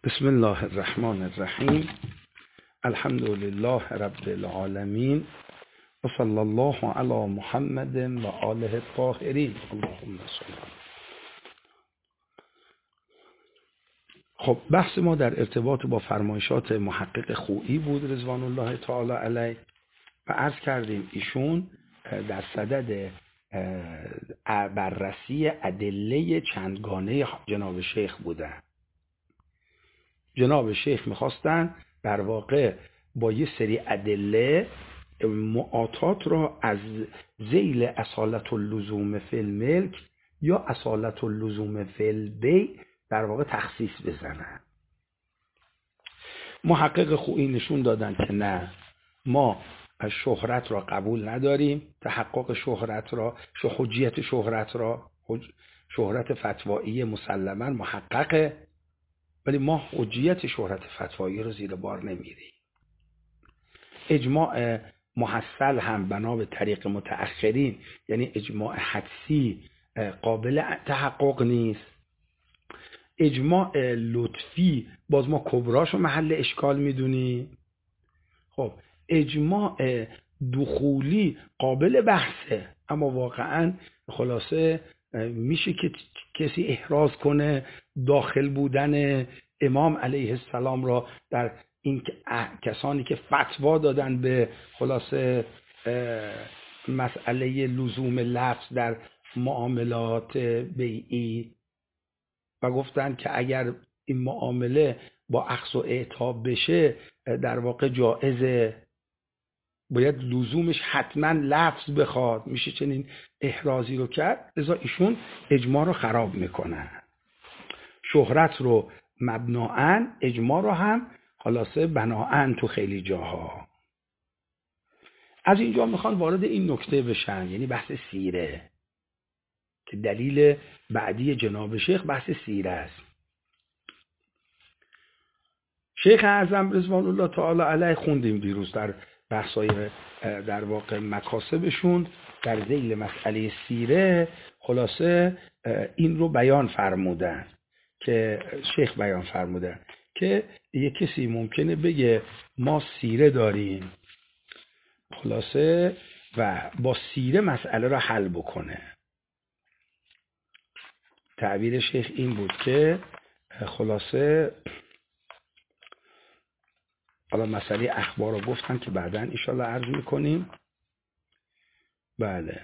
بسم الله الرحمن الرحیم. الحمد لله رب العالمین و صلی الله علی محمد و آله الطاهرین. اللهم صل. خب بحث ما در ارتباط با فرمایشات محقق خویی بود رضوان الله تعالی علیه و عرض کردیم ایشون در صدد بررسی ادله چندگانه جناب شیخ بودن. جناب شیخ میخواستن در واقع با یه سری ادله معاطات را از ذیل اصالت اللزوم فی الملک یا اصالت اللزوم فی البیع در واقع تخصیص بزنن. محقق خویی نشون دادن که نه، ما شهرت را قبول نداریم، تحقق شهرت را، حجیت شهرت را، شهرت فتوایی مسلما محققه، ولی ما حجیت شهرت فتوایی رو زیر بار نمیریم. اجماع محصل هم بنا به طریق متأخرین، یعنی اجماع حدسی، قابل تحقق نیست. اجماع لطفی باز ما کبراشو محل اشکال میدونیم. خب اجماع دخولی قابل بحثه، اما واقعا خلاصه میشه که کسی احراز کنه داخل بودن امام علیه السلام را در این کسانی که فتوا دادن به خلاصه مسئله لزوم لفظ در معاملات بیعی و گفتن که اگر این معامله با اخذ و اعطا بشه در واقع جائزه، باید لزومش حتما لفظ بخواد، میشه چنین احرازی رو کرد. لذا ایشون اجماع رو خراب میکنن. شهرت رو مبناً، اجماع رو هم خلاصه بناً تو خیلی جاها. از اینجا میخوان وارد این نکته بشن، یعنی بحث سیره، که دلیل بعدی جناب شیخ بحث سیره است. شیخ اعظم رضوان الله تعالی علیه خوندیم دیروز در بحثای در واقع مکاسبشون در ذیل مسئله سیره خلاصه این رو بیان فرمودن، که شیخ بیان فرمودن که یک کسی ممکنه بگه ما سیره داریم خلاصه و با سیره مسئله را حل بکنه. تعبیر شیخ این بود که خلاصه حالا مسئله اخبار رو گفتن که بعداً انشالله عرض میکنیم. بله،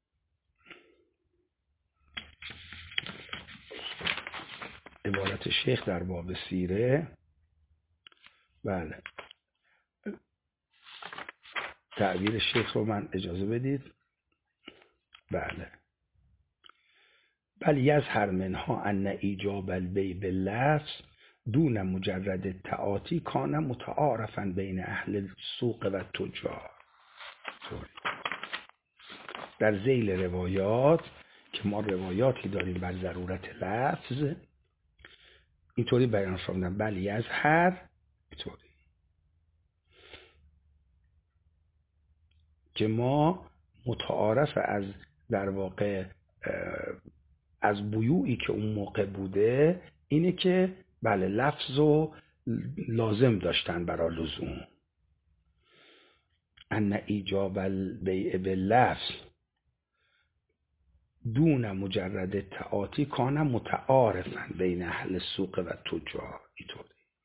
عبارت شیخ در باب سیره. بله، تعبیر شیخ رو من اجازه بدید. بله، بل یظهر منها ان ایجاب البیع باللفظ دون مجرد التعاطی کان متعارفا بین اهل السوق و تجار. در ذیل روایات که ما روایاتی داریم بر ضرورت لفظ، اینطوری بیان فرمودن بل یظهر، اینطوری که ما متعارف از در واقع از بیوعی که اون موقع بوده اینه که بله لفظ رو لازم داشتن برای لزوم. ان ایجاب البیع باللفظ دون مجرد التعاطی کان متعارفا بین اهل السوق و تجار. اینطوری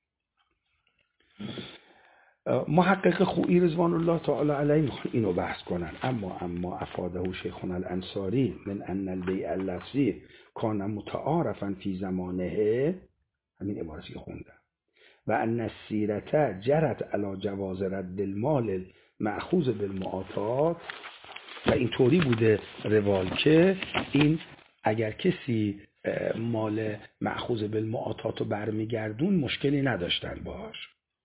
محقق خویی رضوان الله تعالی علیه میخوان اینو بحث کنن. اما افاده شیخنا الانصاری من ان البیع اللفظی کان متعارفا فی زمانه، همین عبارتی که خوندم، و ان السیرة جرت علی جواز رد المال مأخوذ بالمعاطات، و اینطوری بوده روال که این اگر کسی مال مأخوذ بالمعاطات رو برمیگردون مشکلی نداشتن باش.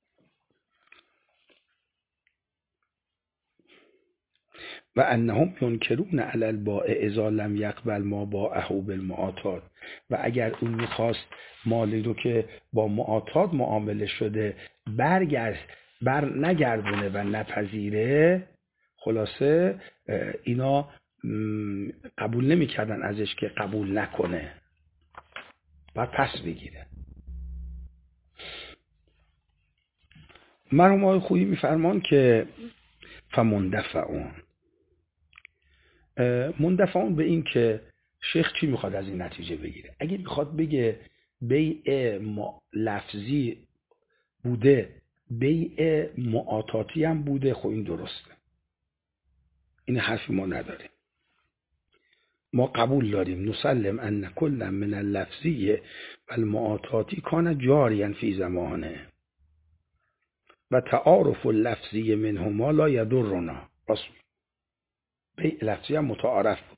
و انهم ینکرون علی البائع اذا لم یقبل ما باعه بالمعاطات، و اگر اون میخواست مالی رو که با معاطات معامله شده بر نگردونه و نپذیره، خلاصه اینا قبول نمیکردن ازش که قبول نکنه، باید پس بگیره. مرحوم آقای خویی میفرمان که فمندفعون، مندفعون به این که شیخ چی میخواد از این نتیجه بگیره. اگه میخواد بگه بیع لفظی بوده، بیع معاطاتی هم بوده، خب این درسته، این حرفی ما نداریم. ما قبول داریم نسلم ان کل من اللفظی و المعاطاتی کان جاریا فی زمانه و تعارف اللفظی منهما لا یضرنا. بیع لفظی هم متعارف بود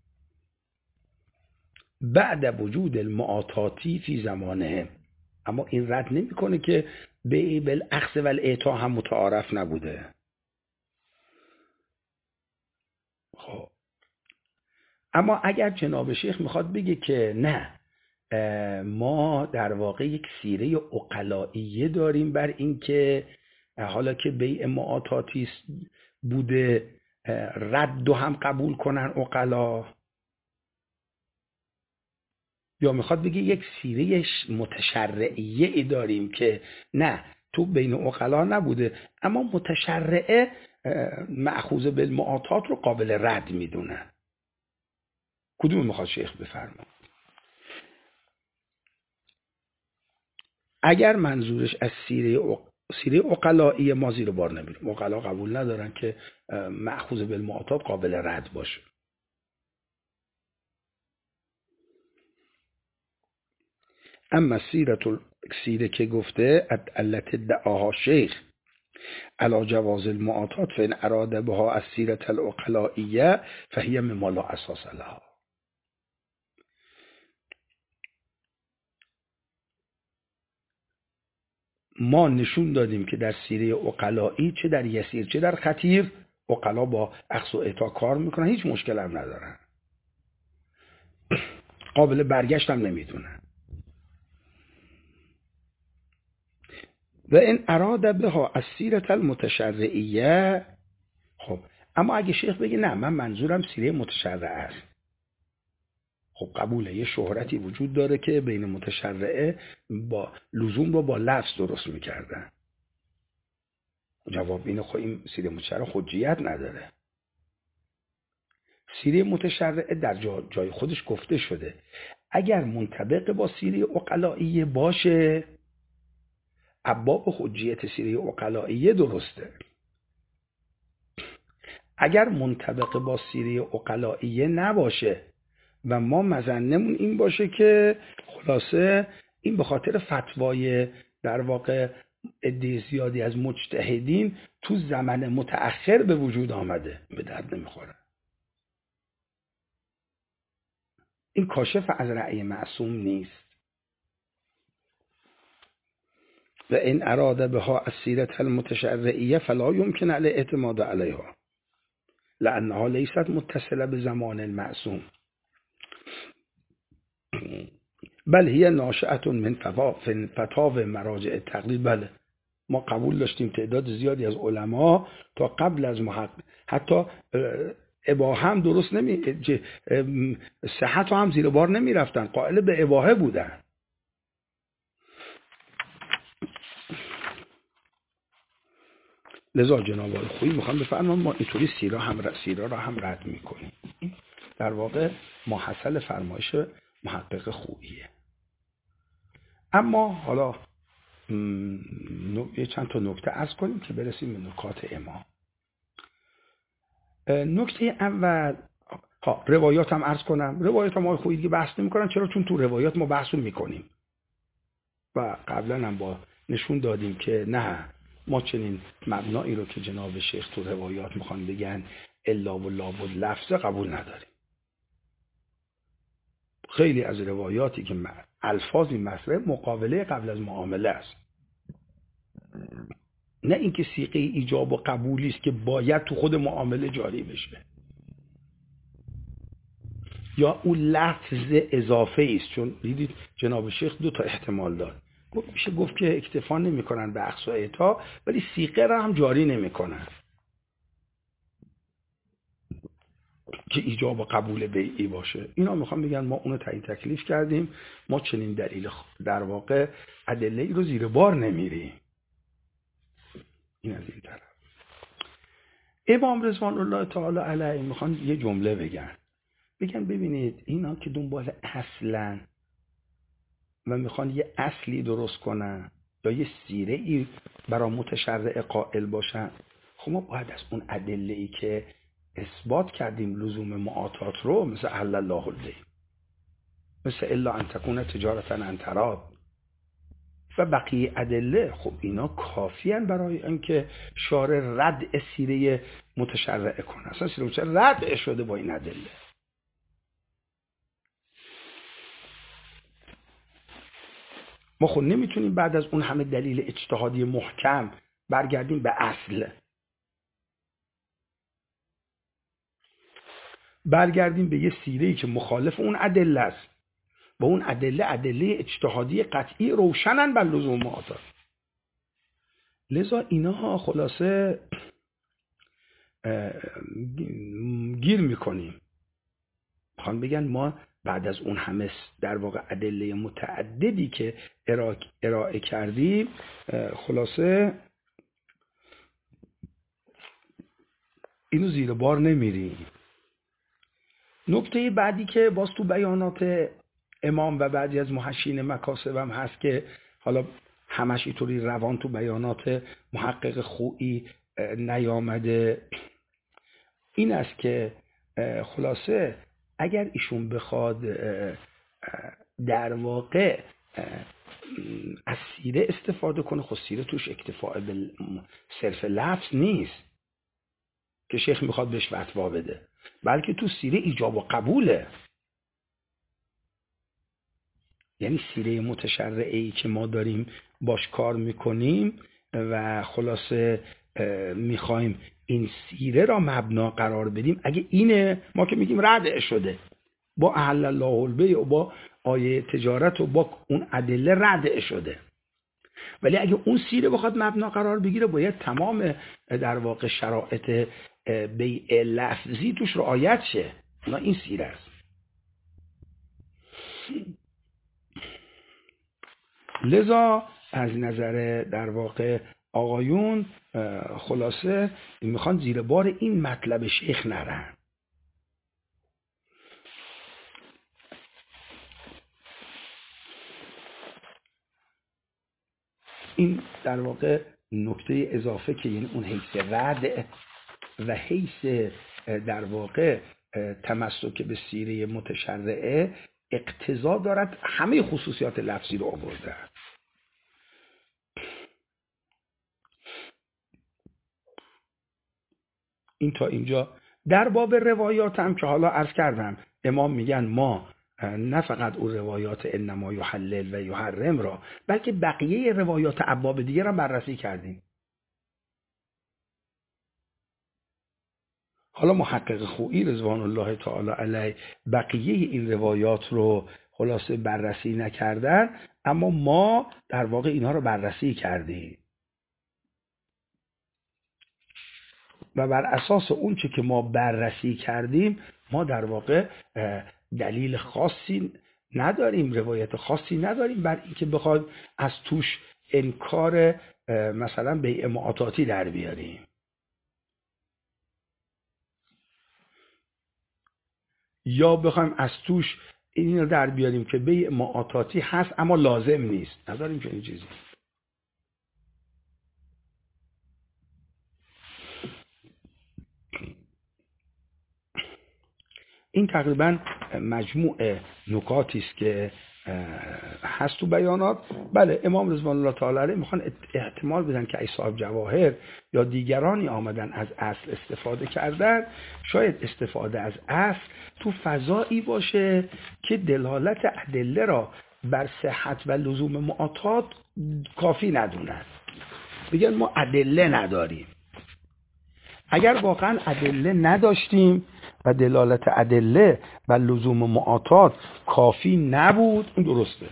بعد وجود المعاطاتی فی زمانه، اما این رد نمیکنه که بیع بالاخذ و الاعطا هم متعارف نبوده. خب اما اگر جناب شیخ میخواد بگه که نه، ما در واقع یک سیره عقلائیه داریم بر این که حالا که بیع معاطاتی بوده رد و هم قبول کنن عقلا، یا میخواد بگه یک سیره متشرعیه ای داریم که نه تو بین عقلا نبوده اما متشرعه مأخوذ بالمعاطات رو قابل رد میدونن، کدوم میخواد شیخ بفرما؟ اگر منظورش از سیره عقلائیه ما زیر بار نمیریم، عقلا قبول ندارن که مأخوذ بالمعاطات قابل رد باشه. اما سیره که گفته علت دعاها شیخ علی جواز المعاطات فإن اراد بها السیره العقلائیه فهی مما لا اساس لها. ما نشون دادیم که در سیره عقلایی چه در یسیر چه در خطیر عقلا با اخذ و اعطا کار میکنن، هیچ مشکل هم ندارن، قابل برگشت هم نمیدونن. و این اراد بها السیره المتشرعیه، خب اما اگه شیخ بگه نه من منظورم سیره متشرعه است، خب قبوله، یه شهرتی وجود داره که بین متشرعه با لزوم رو با لفظ درست میکردن. جواب اینه خب این سیره متشرعه حجیت نداره. سیره متشرعه در جای خودش گفته شده اگر منطبق با سیره عقلائیه باشه ابواب حجیت سیره عقلائیه درسته، اگر منطبق با سیره عقلائیه نباشه و ما مظنمون این باشه که خلاصه این به خاطر فتوای در واقع عده زیادی از مجتهدین تو زمان متأخر به وجود آمده، به درد نمیخوره. این کاشف از رأی معصوم نیست. و این اراد بها السیره المتشرعیه فلا یمکن الاعتماد علیها لانها لیست متصله بزمان المعصوم بل هی ناشئه من فتاوی مراجع التقلید. بله ما قبول داشتیم تعداد زیادی از علما تا قبل از حتی اباحه هم درست صحت هم زیر بار نمی رفتن، قائل به اباحه بودن. لذا جناب آقای خویی میخوام بفرمان ما اینطوری سیره را هم رد میکنیم. در واقع محصل فرمایش محقق خوییه. اما حالا چند تا نکته عرض کنیم که برسیم به نکات امام. نکته اول روایات هم عرض کنم. روایات هم آقای خویی دیگه بحث نمی کنن. چرا؟ چون تو روایات ما بحث میکنیم و قبلا هم با نشون دادیم که نه، ما چنین مبنایی رو که جناب شیخ تو روایات میخوان بگن الا و لابد لفظه قبول نداریم. خیلی از روایاتی که الفاظی مصرف مقابله قبل از معامله است، نه اینکه صیغه ایجاب و قبولی است که باید تو خود معامله جاری بشه، یا اون لفظ اضافه است. چون دیدید جناب شیخ دو تا احتمال داد، میشه گفت که اکتفا نمی‌کنن به اخذ و اعطا ولی صیغه را هم جاری نمی‌کنن که ایجاب و قبول بیعی باشه. اینا میخوام بگن ما اونو تعیین تکلیف کردیم، ما چنین دلیل در واقع ادله ای رو زیر بار نمیریم. این از این طرف. امام رضوان الله تعالی علیه میخوان یه جمله بگن ببینید اینا که دنبال اصلن و میخوان یه اصلی درست کنن یا یه سیره ای برای متشرع قائل باشن، خب ما باید از اون ادله ای که اثبات کردیم لزوم معاطات رو، مثل احل الله البیع، مثل الا ان تکون تجارتا عن تراض و بقیه ادله، خب اینا کافیان برای اینکه شارع رد سیره متشرع کنه. اصلا سیره متشرع رد شده با این ادله. ما خب نمیتونیم بعد از اون همه دلیل اجتهادی محکم برگردیم به اصل، برگردیم به یه سیره‌ای که مخالف اون ادله است و اون ادله اجتهادی قطعی روشنن بر لزوم معاطات. لذا اینها خلاصه گیر میکنیم، میخوان بگن ما بعد از اون همه در واقع ادله متعددی که ارائه کردیم، خلاصه اینو زیر بار نمیریم. نکته بعدی که باز تو بیانات امام و بعضی از محشین مکاسب هم هست که حالا همش اینطوری روان تو بیانات محقق خویی نیامده، این است که خلاصه اگر ایشون بخواد در واقع از سیره استفاده کنه، خب سیره توش اکتفاء به صرف لفظ نیست که شیخ میخواد بهش فتوا بده، بلکه تو سیره ایجاب و قبوله. یعنی سیره متشرعی که ما داریم باش کار میکنیم و خلاصه میخوایم این سیره را مبنا قرار بدیم، اگه اینه ما که میگیم رد شده با احل الله البیع و با آیه تجارت و با اون ادله رد شده، ولی اگه اون سیره بخواد مبنا قرار بگیره باید تمام در واقع شرایط بیع لفظی توش رعایت شه. اونا این سیره است. لذا از نظر در واقع آقایون خلاصه میخوان زیر بار این مطلب شیخ نرن. این در واقع نکته اضافه که یعنی اون حیث رد و حیث در واقع تمسک به سیره متشرعه اقتضا دارد همه خصوصیات لفظی رو آورده. این تا اینجا. در باب روایات هم که حالا عرض کردم امام میگن ما نه فقط اون روایات انما یحلل و یحرم را، بلکه بقیه روایات ابواب دیگه را بررسی کردیم. حالا محقق خویی رضوان الله تعالی علیه بقیه این روایات رو خلاصه بررسی نکردن، اما ما در واقع اینها رو بررسی کردیم و بر اساس اون چه که ما بررسی کردیم ما در واقع دلیل خاصی نداریم، روایت خاصی نداریم بر اینکه بخوایم از توش انکار مثلا بیع معاطاتی در بیاریم. یا بخوایم از توش این رو در بیاریم که بیع معاطاتی هست اما لازم نیست، نداریم که این چیزی. این تقریبا مجموع نکاتی است که هست تو بیانات. بله امام رضوان الله تعالی علیه میخوان احتمال بدن که ای صاحب جواهر یا دیگرانی آمدن از اصل استفاده کردن، شاید استفاده از اصل تو فضایی باشه که دلالت ادله را بر صحت و لزوم معاطات کافی ندونن، بگن ما ادله نداریم. اگر واقعا ادله نداشتیم و دلالت ادله و لزوم معاطات کافی نبود، این درسته.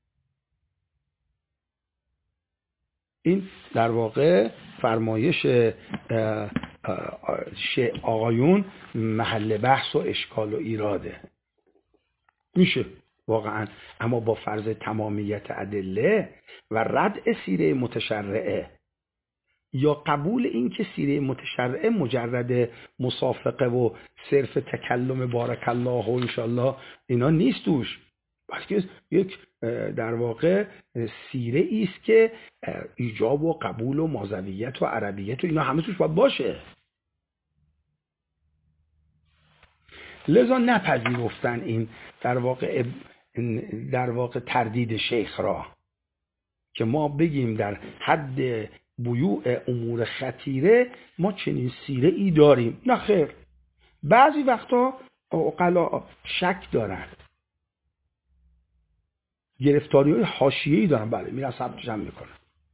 این در واقع فرمایش آقایون محل بحث و اشکال و ایراده. میشه واقعا، اما با فرض تمامیت ادله و ردع سیره متشرعه یا قبول این که سیره متشرعه مجرد مسافقه و صرف تکلم بارک الله و انشالله اینا نیست توش، بلکه یک در واقع سیره ایست که ایجاب و قبول و مازویت و عربیت و اینا همه توش باید باشه. لذا نپذیرفتن این در واقع تردید شیخ را که ما بگیم در حد بیوع امور خطیره ما چنین سیره ای داریم. نه خیر، بعضی وقتا عقلا شک دارن، گرفتاری های حاشیه‌ای دارن، بله میرن ثبتش هم میکنن،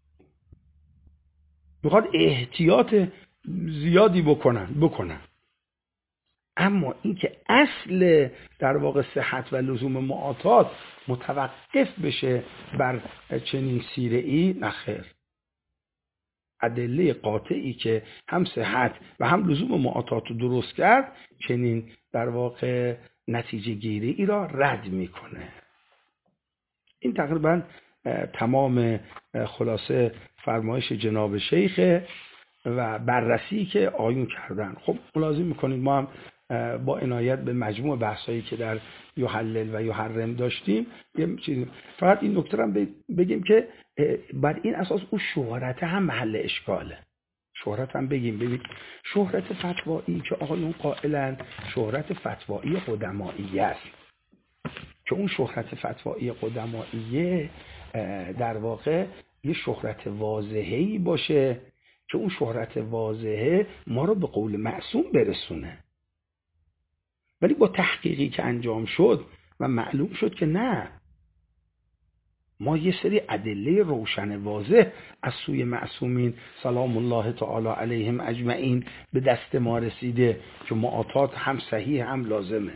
میخواد احتیاط زیادی بکنن. اما اینکه اصل در واقع صحت و لزوم معاطات متوقف بشه بر چنین سیره ای، نخیر. ادله قاطعی که هم صحت و هم لزوم معاطات رو درست کرد چنین در واقع نتیجه گیری ای را رد میکنه. این تقریبا تمام خلاصه فرمایش جناب شیخ و بررسی که آیون کردن. خب ملاحظه میکنید ما هم با عنایت به مجموع بحثایی که در یحلل و یحرم داشتیم یه چیزی، فقط این نکته هم بگیم که بر این اساس اون شهرت هم محل اشکاله. شهرت هم بگیم شهرت فتوایی که آقایون قائلن شهرت فتوایی قدمایی است، که اون شهرت فتوایی قدمایی در واقع یه شهرت واضحه‌ای باشه که اون شهرت واضحه ما رو به قول معصوم برسونه. ولی با تحقیقی که انجام شد و معلوم شد که نه، ما یه سری ادله روشن واضح از سوی معصومین سلام الله تعالی علیهم اجمعین به دست ما رسیده که معاطات هم صحیح هم لازمه.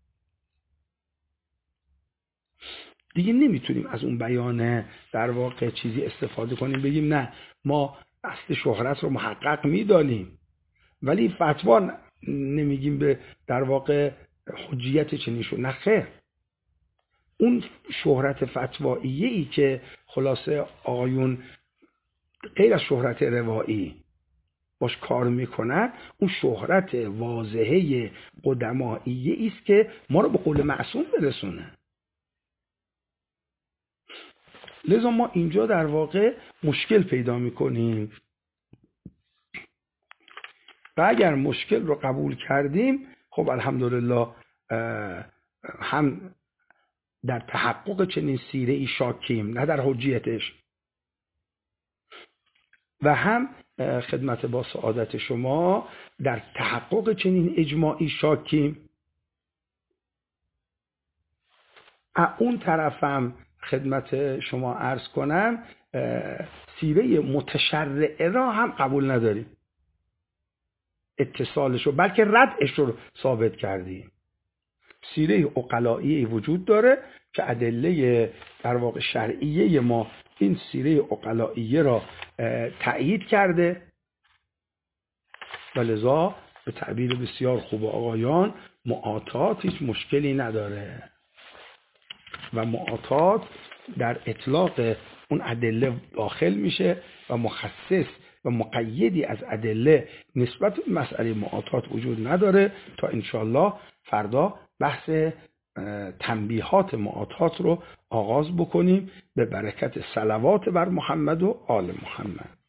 دیگه نمیتونیم از اون بیان در واقع چیزی استفاده کنیم بگیم نه ما اصل شهرت رو محقق میدانیم ولی فتوا نمیگیم به در واقع حجیت چنین شد. نه خیر، اون شهرت فتواییه ای که خلاصه آقایون غیر از شهرت روایی باش کار میکنن اون شهرت واضحه قدماییه است که ما رو به قول معصوم برسونه. لذا ما اینجا در واقع مشکل پیدا میکنیم و اگر مشکل رو قبول کردیم خب الحمدلله هم در تحقق چنین سیره ای شاکیم نه در حجیتش، و هم خدمت با سعادت شما در تحقق چنین اجماعی شاکیم. اون طرفم خدمت شما عرض کنم سیره متشرعه را هم قبول نداریم اتصالش رو، بلکه ردش رو ثابت کردیم. سیره عقلایی وجود داره که ادله در واقع شرعیه ما این سیره عقلایی را تأیید کرده و لذا به تعبیر بسیار خوب آقایان معاطات هیچ مشکلی نداره و معاطات در اطلاق اون ادله داخل میشه و مخصص و مقیدی از ادله نسبت به مسئله معاطات وجود نداره تا انشالله فردا بحث تنبیهات معاطات رو آغاز بکنیم به برکت صلوات بر محمد و آل محمد.